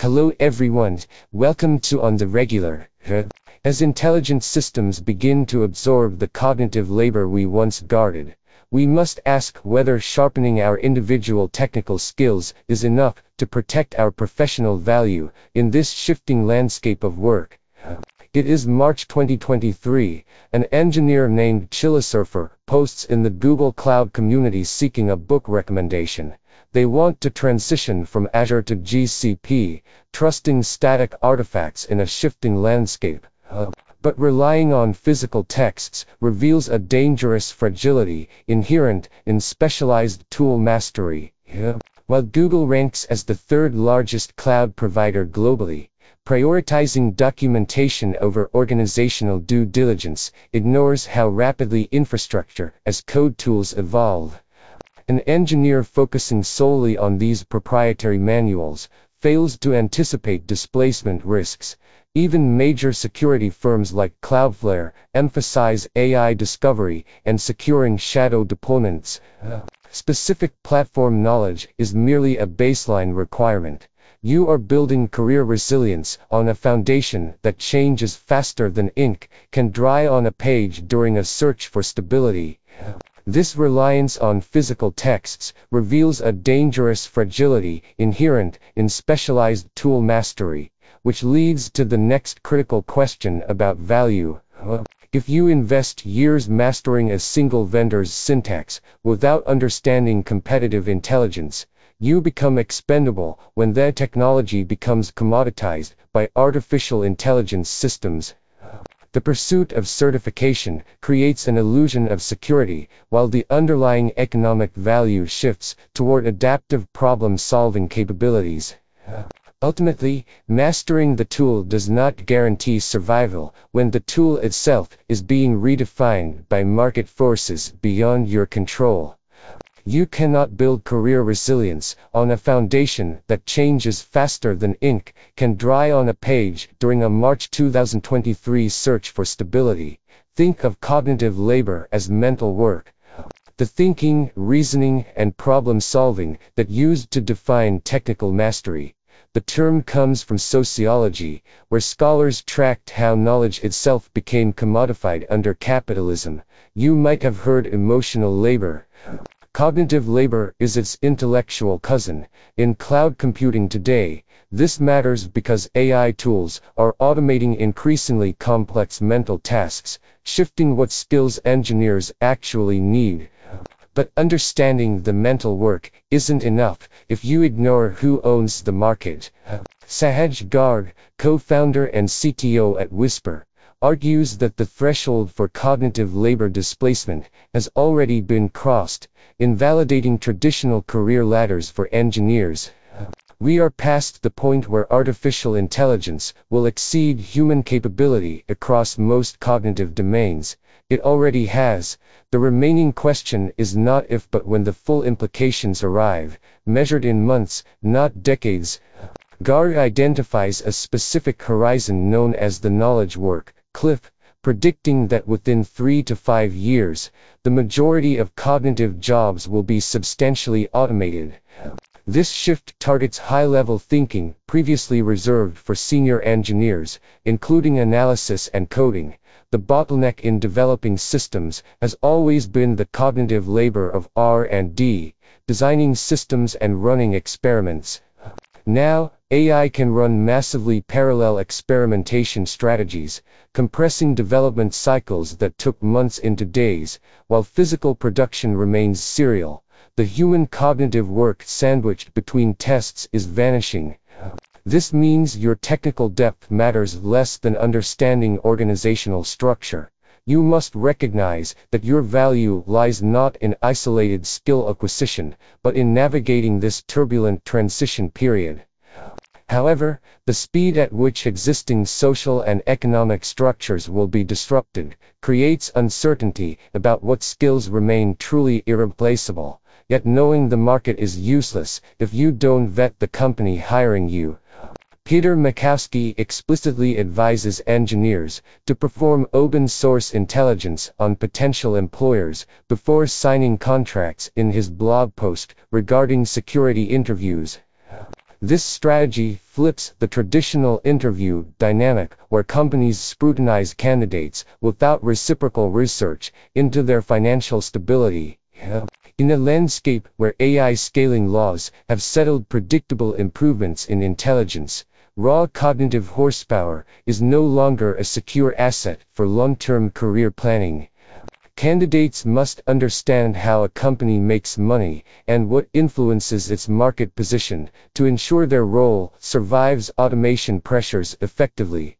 Hello everyone, welcome to On the Regular. As intelligent systems begin to absorb the cognitive labor we once guarded, we must ask whether sharpening our individual technical skills is enough to protect our professional value in this shifting landscape of work. It is March 2023. An engineer named Chilisurfer posts in the Google Cloud community seeking a book recommendation. They want to transition from Azure to GCP, trusting static artifacts in a shifting landscape. But relying on physical texts reveals a dangerous fragility inherent in specialized tool mastery. While Google ranks as the third largest cloud provider globally, prioritizing documentation over organizational due diligence ignores how rapidly infrastructure as code tools evolve. An engineer focusing solely on these proprietary manuals fails to anticipate displacement risks. Even major security firms like Cloudflare emphasize AI discovery and securing shadow deployments. Specific platform knowledge is merely a baseline requirement. You are building career resilience on a foundation that changes faster than ink can dry on a page during a search for stability. This reliance on physical texts reveals a dangerous fragility inherent in specialized tool mastery, which leads to the next critical question about value. If you invest years mastering a single vendor's syntax without understanding competitive intelligence, you become expendable when their technology becomes commoditized by artificial intelligence systems. The pursuit of certification creates an illusion of security, while the underlying economic value shifts toward adaptive problem-solving capabilities. Ultimately, mastering the tool does not guarantee survival when the tool itself is being redefined by market forces beyond your control. You cannot build career resilience on a foundation that changes faster than ink can dry on a page during a March 2023 search for stability. Think of cognitive labor as mental work. The thinking, reasoning, and problem-solving that used to define technical mastery. The term comes from sociology, where scholars tracked how knowledge itself became commodified under capitalism. You might have heard emotional labor. Cognitive labor is its intellectual cousin. In cloud computing today, this matters because AI tools are automating increasingly complex mental tasks, shifting what skills engineers actually need. But understanding the mental work isn't enough if you ignore who owns the market. Sahaj Garg, co-founder and CTO at Whisper, argues that the threshold for cognitive labor displacement has already been crossed, invalidating traditional career ladders for engineers. We are past the point where artificial intelligence will exceed human capability across most cognitive domains. It already has. The remaining question is not if but when the full implications arrive, measured in months, not decades. Garg identifies a specific horizon known as the knowledge work cliff, predicting that within 3 to 5 years, the majority of cognitive jobs will be substantially automated. This shift targets high-level thinking previously reserved for senior engineers, including analysis and coding. The bottleneck in developing systems has always been the cognitive labor of R&D, designing systems and running experiments. Now, AI can run massively parallel experimentation strategies, compressing development cycles that took months into days, while physical production remains serial. The human cognitive work sandwiched between tests is vanishing. This means your technical depth matters less than understanding organizational structure. You must recognize that your value lies not in isolated skill acquisition, but in navigating this turbulent transition period. However, the speed at which existing social and economic structures will be disrupted creates uncertainty about what skills remain truly irreplaceable. Yet knowing the market is useless if you don't vet the company hiring you. Peter Makowski explicitly advises engineers to perform open-source intelligence on potential employers before signing contracts in his blog post regarding security interviews. This strategy flips the traditional interview dynamic where companies scrutinize candidates without reciprocal research into their financial stability. In a landscape where AI scaling laws have settled predictable improvements in intelligence, raw cognitive horsepower is no longer a secure asset for long-term career planning. Candidates must understand how a company makes money and what influences its market position to ensure their role survives automation pressures effectively.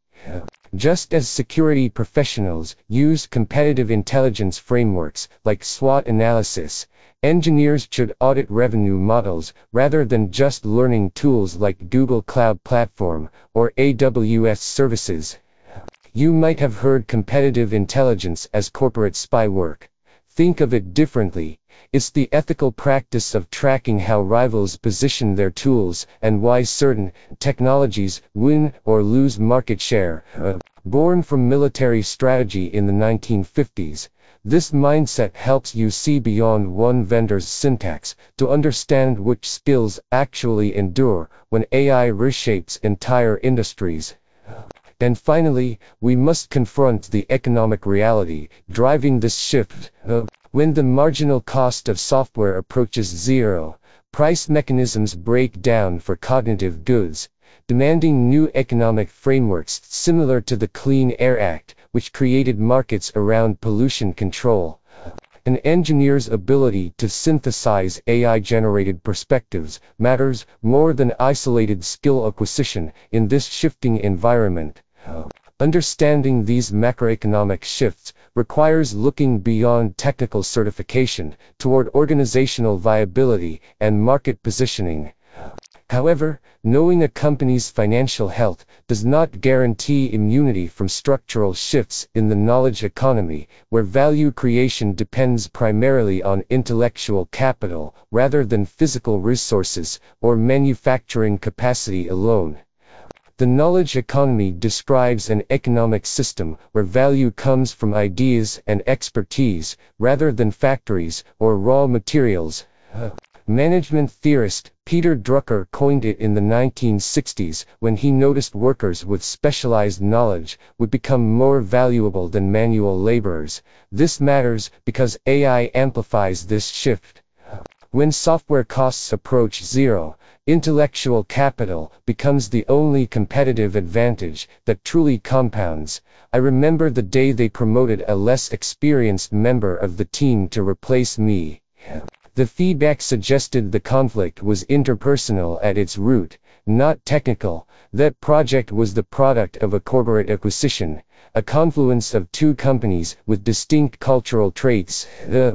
Just as security professionals use competitive intelligence frameworks like SWOT analysis, engineers should audit revenue models rather than just learning tools like Google Cloud Platform or AWS services. You might have heard competitive intelligence as corporate spy work. Think of it differently. It's the ethical practice of tracking how rivals position their tools and why certain technologies win or lose market share. Born from military strategy in the 1950s, this mindset helps you see beyond one vendor's syntax to understand which skills actually endure when AI reshapes entire industries. And finally, we must confront the economic reality driving this shift. When the marginal cost of software approaches zero, price mechanisms break down for cognitive goods, demanding new economic frameworks similar to the Clean Air Act, which created markets around pollution control. An engineer's ability to synthesize AI-generated perspectives matters more than isolated skill acquisition in this shifting environment. Understanding these macroeconomic shifts requires looking beyond technical certification toward organizational viability and market positioning. However, knowing a company's financial health does not guarantee immunity from structural shifts in the knowledge economy, where value creation depends primarily on intellectual capital rather than physical resources or manufacturing capacity alone. The knowledge economy describes an economic system where value comes from ideas and expertise rather than factories or raw materials. Management theorist Peter Drucker coined it in the 1960s when he noticed workers with specialized knowledge would become more valuable than manual laborers. This matters because AI amplifies this shift. When software costs approach zero, intellectual capital becomes the only competitive advantage that truly compounds. I remember the day they promoted a less experienced member of the team to replace me. The feedback suggested the conflict was interpersonal at its root, not technical. That project was the product of a corporate acquisition, a confluence of two companies with distinct cultural traits.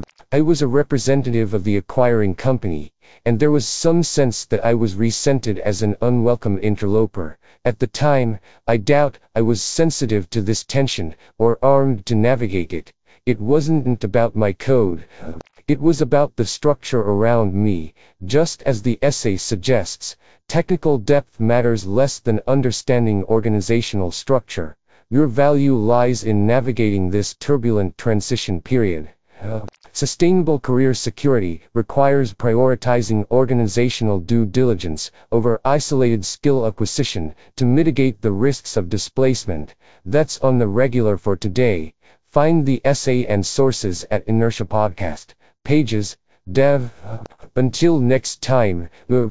I was a representative of the acquiring company, and there was some sense that I was resented as an unwelcome interloper. At the time, I doubt I was sensitive to this tension or armed to navigate it. It wasn't about my code. It was about the structure around me. Just as the essay suggests, technical depth matters less than understanding organizational structure. Your value lies in navigating this turbulent transition period. Sustainable career security requires prioritizing organizational due diligence over isolated skill acquisition to mitigate the risks of displacement. That's on the regular for today. Find the essay and sources at Inertia Podcast. Pages, Dev. Until next time.